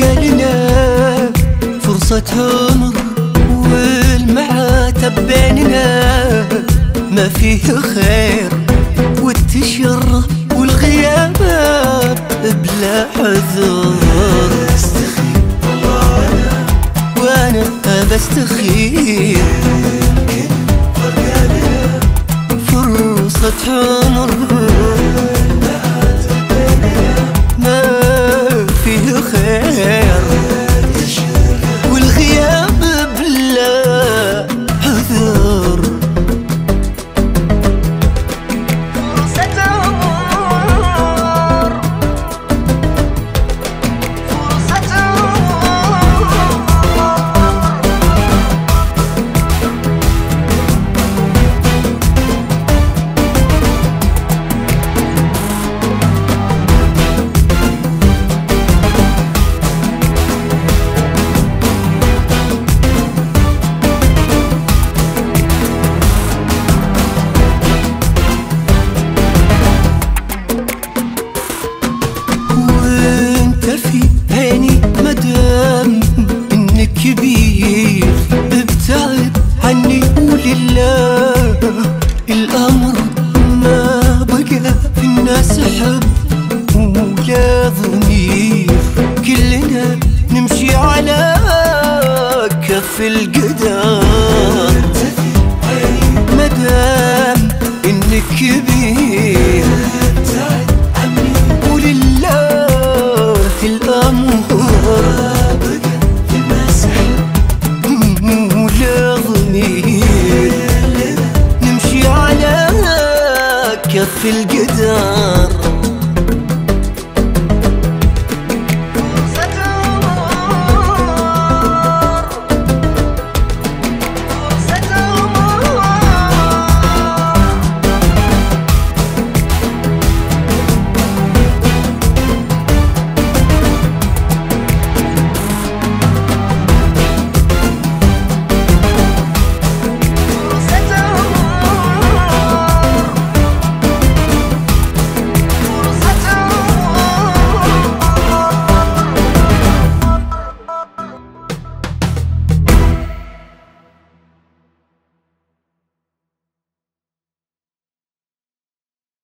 لنا فرصة عمر والمعاتب بيننا ما فيه خير، والتشرف والغياب بلا حذر. استخير والله وانا بستخير يمكن فرقانة فرصة عمر ما فيه خير، والغياب بلا حذر. فرصة عمر فرصة عمر في عيني مدام انك كبير، ابتعد عني ولله الامر ما بقى في الناس حب ولا ضمير. كلنا نمشي على كف القدر مدام انك كبير، ابتعد عني ولله الأمر بقى في المسح ولا ضمير. نمشي على كف القدر